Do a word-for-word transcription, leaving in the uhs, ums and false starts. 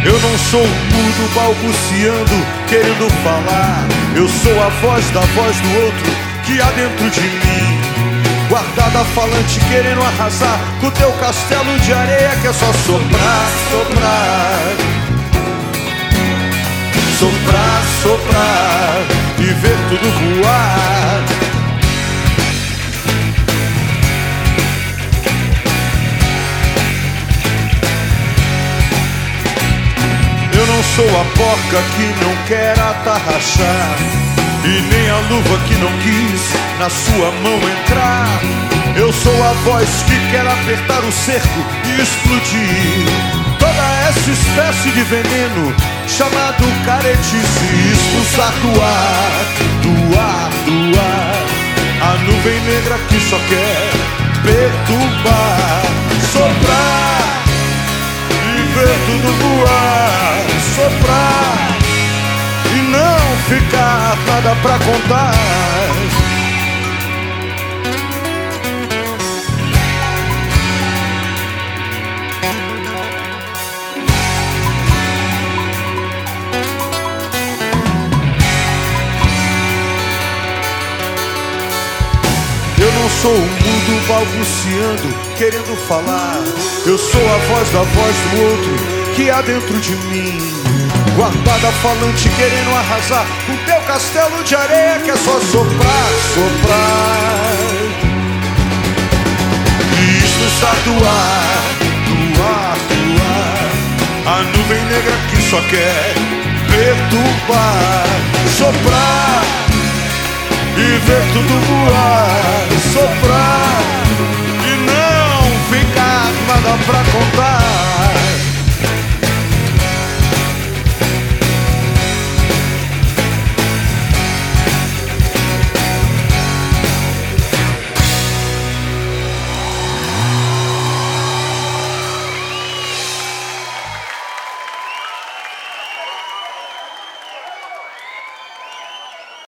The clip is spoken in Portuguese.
Eu não sou mudo balbuciando, querendo falar. Eu sou a voz da voz do outro que há dentro de mim, guardada falante querendo arrasar com o teu castelo de areia, que é só soprar, soprar, soprar, soprar e ver tudo voar. Eu não sou a porca que não quer atarrachar, e nem a luva que não quis na sua mão entrar. Eu sou a voz que quer apertar o cerco e explodir toda essa espécie de veneno chamado caretice, e expulsar do ar, do ar, do ar a nuvem negra que só quer perturbar, soprar e ver tudo voar, soprar e não ficar nada pra contar. Eu não sou um mudo balbuciando, querendo falar. Eu sou a voz da voz do outro que há dentro de mim, guardada falante querendo arrasar com teu castelo de areia, que é só soprar, soprar e expulsar do ar, do ar, do ar a nuvem negra que só quer perturbar, soprar e ver tudo voar, soprar e não ficar nada pra contar.